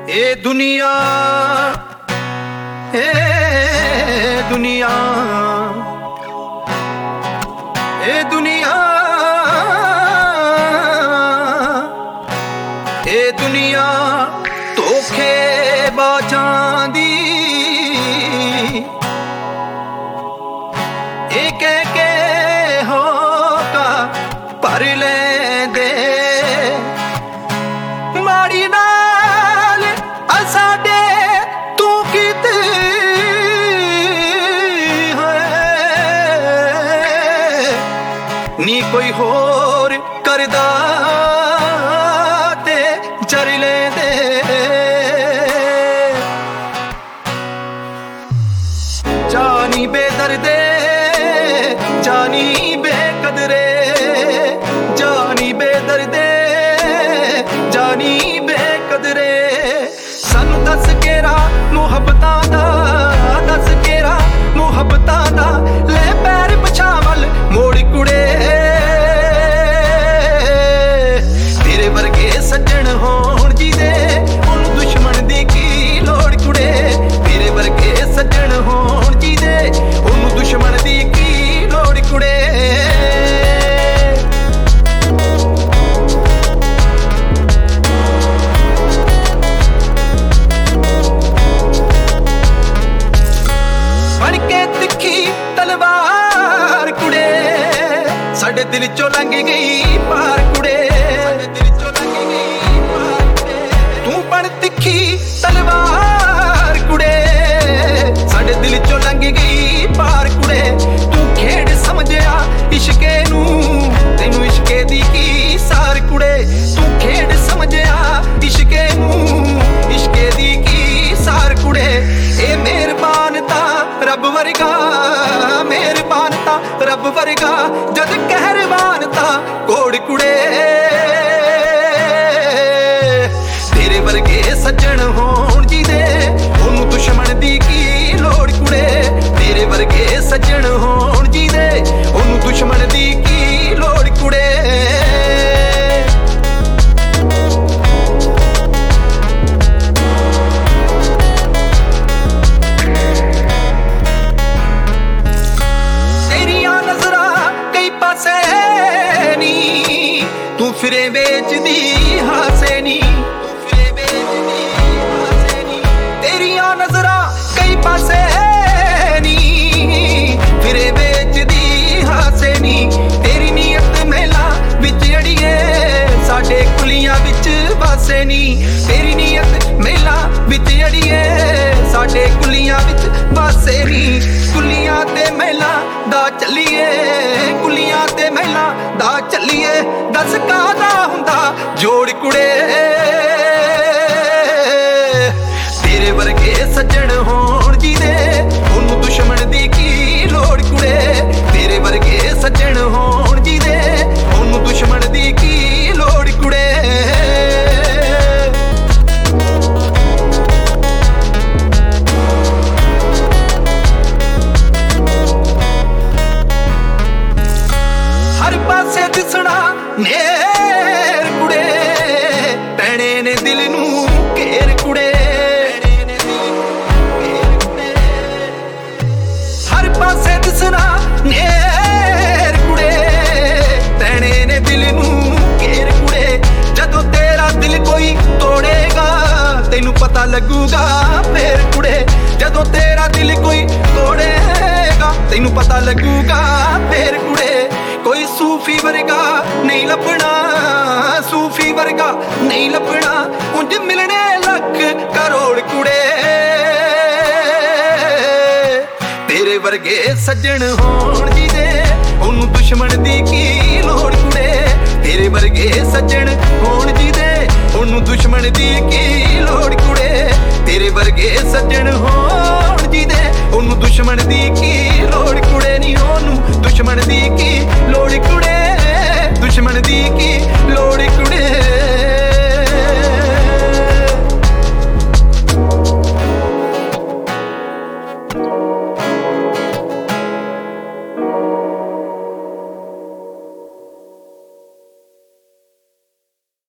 ए दुनिया ए दुनिया ए दुनिया ए दुनिया धोखेबाजां दी ए कह के होका भर लेंदे माड़ी नाल साडे तू कीती नी कोई होर करदा ते जर लेंदे जानी बेदर्दे जानी बेकदरे जानी बेदर्दे जानी बेकदरे सानू दस केरा मुहब्बतां दा दस केरा मुहब्बतां दा ले पैर पछा वल मोड़ कुड़े तेरे वर्गे सज्जन होण जी दे ओनू दुश्मन दी की लोड़ कुड़े तेरे वर्गे सज्जन होण जी दे ओनू दुश्मन दी की लोड़ कुड़े तलवार कुड़े साडे दिल चो लंघ गई पार कुड़े तू बन तिखी तलवार कुड़े साडे दिल चो लंघ गई पार कुड़े तू खेड़ समझया इश्के नू तैनू इश्के दी की सार कुड़े तू खेड़ समझया इश्के नू इश्के दी की सार कुड़े ए मेहरबानता रब वर्गा मेहरबानता रब वर्गा जद कहरबानता कोड़ कुड़े तेरे वर्गे सज्जन होण जी दे ओनू दुश्मन दी की लोड़ कुड़े तेरे वर्गे सज्जन होण जी दे ओनू दुश्मन दी की लोड़ कुड़े तू फिरे बेचदी हासे नी तेरिया नजरा कई पासे नी फिरे बेचदी हासे नी तेरी नीयत मेला विच अड़िए साडे कुलियां विच वासे नी तेरी नीयत मेला विच अड़िए साडे कुलियां विच वासे नी कुलियां ते मेला दा चलिए कुलियां ते मेला दा चलिए दस कादा हुंदा जोड़ कुड़े तेरे वर्गे सज्जन होण जी दे ओनू दुश्मन दी की लोड़ कुड़े तेरे वर्गे सज्जन होण जी दे ओनू दुश्मन दी की लोड़ कुड़े हर पासे दिसना नेर कुड़े पैणे ने दिल नू घेर कुड़े हर पासे दिसना नेर कुड़े पैणे ने दिल नू घेर कुड़े जदों तेरा दिल कोई तोड़ेगा तैनू पता लगूगा फेर कुड़े जदों तेरा दिल कोई तोड़ेगा तैनू पता लगूगा फेर कुड़े कोई सूफी वर्गा नहीं लभना सूफी वर्गा नहीं लभना उंज मिलने लख करोड़ कुड़े तेरे वर्गे सज्जन होण जी दे ओनू दुश्मन दी की लोड़ कुड़े तेरे वर्गे सज्जन होण जी दे ओनू दुश्मन दी की लोड़ कुड़े तेरे वर्गे सज्जन होण जी दे ओनू दुश्मन दी की लोड़ कुड़े नी ओनू दुश्मन दी की लोड़ कुड़े दुश्मन दी की